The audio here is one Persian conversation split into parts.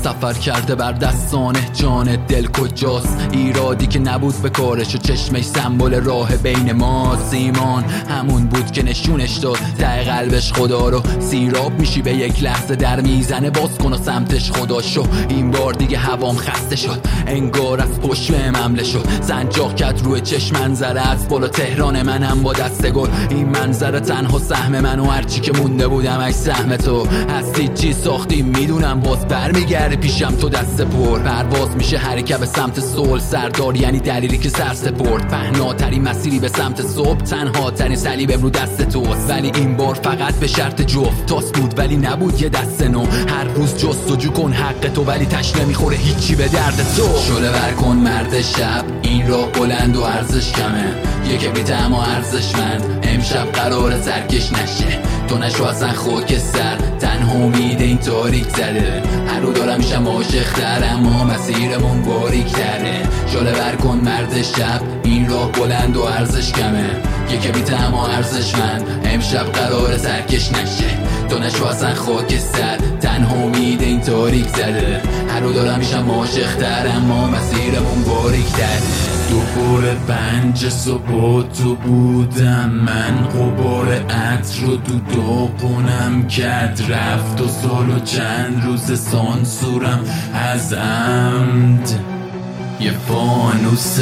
سفر کرده بر دستانه جان دل کجاست؟ ایرادی که نبود به کارش و چشمش سمبل راه بین ما. ایمان همون بود که نشونش داد ته قلبش خدا رو. سیراب میشی به یک لحظه در میزنه باز کن و سمتش خدا شو. این بار دیگه هوام خسته شد انگار از پشت حمله شد. زنجاق کرد روی چشم منظره از بالا تهران منم با دست گل. این منظره تنها سهم من و هرچی که مونده بودم ای سهم تو. هستی چی ساختی میدونم باز برمیگرده پیشم تو دست پر. پرواز میشه حرکت به سمت صلح سردار یعنی دلیلی که سر سپرد. پهناترین مسیری به سمت صبح تنها ترین صلیب رو دست توست. ولی این بار فقط به شرط جفت تاس بود ولی نبود یه دست نو. هر روز جستجو کن حق تو ولی تش نمیخوره هیچی به درد تو. شله ور کن مرد شب این راه بلند و ارزش کمه. یه کبریت اما ارزشمند امشب قرار ترکش نشه. تو نشو اصلا خاک سر تنها امید این تاریک زده. هر رو دارم میشم عاشق تر اما مسیرمون باریک تره. شله ور کن مرد شب این راه بلند و ارزش کمه. یه کبریت اما ارزشمند امشب قرار ترکش نشه. تو نشو اصلا خاک سر تنها امید این تاریک زده. هر رو دارم میشم عاشق تر اما مسیرمون باریک تره. دوباره 5 صبح تو بودم من. غبار عطر رو تو داغونم کرد رفت و سال و چند روز سانسورم از عمد. یه فانوس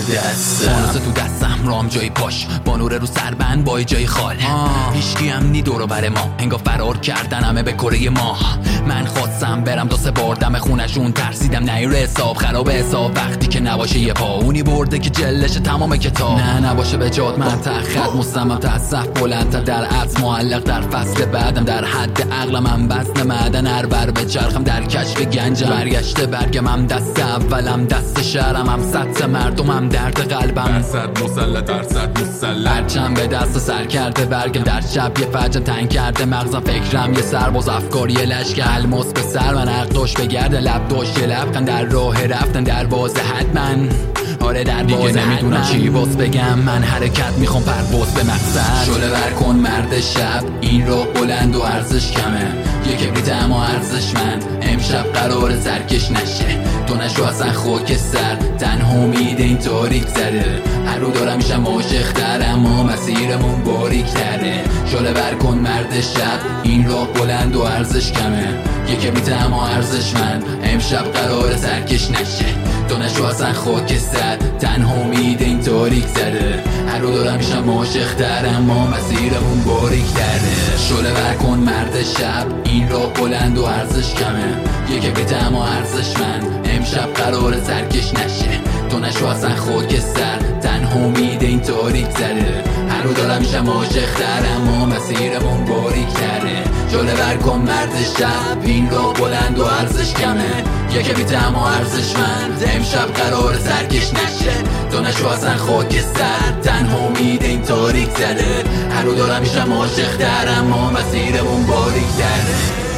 تو دستم رام جای پاش با نور رو سربند با جای خال. هیچکی هم نی دورو بر ما انگار فرار کردن همه به کره ما. من خواستم برم 2-3 بار دم خونشون ترسیدم نیره حساب خراب حساب. وقتی که نباشه یه پاونی برده که جلش تمام کتاب. نه نباشه به جاد من تخت مصمم تاسف بلندتر در عطر معلق در فصل بعدم در حد عقلم هم وزن معدن هر بر به چرخم در کشف گنجم. برگشته برگم هم دست اولم دست شهرم هم سطح مردمم درد قلبم. درصد مسلط درصد مسلط هرچم به دست سر کرده برگم در شب یه فجر تنگ کرده مغزم. فکرم یه سرباز افکار یه لشکر الماس به سر من عقداش بگرده لب داشت یه لبخند در راه رفتن در بازه حتما. آره در بازه نمیدونم چی باز بگم من حرکت میخوام پرواز به مقصد. شله ور کن مرد شب این راه بلند و ارزش کمه. یه کبریت اما ارزشمند امشب قرار سرکش نشه. تو نشو اصلا خاک سر تنها امید این تاریک زده. هر رو دارم میشم عاشق تر اما مسیرمون باریک تره. شله ور کن مرد شب این راه بلند و ارزش کمه. یه کبریت اما ارزشمند امشب قرار سرکش نشه. تو نشو اصلا خاک سر تنها امید این تاریک زده. هر رو دارم میشم عاشق تر اما مسیرمون باریک تره. شله ور کن مرد شب این راه بلند و ارزش کمه. یه کبریت اما ارزشمند امشب قرار سرکش نشه. تو نشو اصلا خاک سر تنها امید این تاریک زده. هر رو دارم میشم عاشق تر اما مسیرمون باریک تره. شله ور کن مرد شب این راه بلند و ارزش کمه. یه کبریت اما ارزشمند امشب قرار سرکش نشه. تو نشو اصلا خاک سر تنها امید این تاریک زده. هر رو دارم میشم عاشق تر اما مسیرمون باریک تره.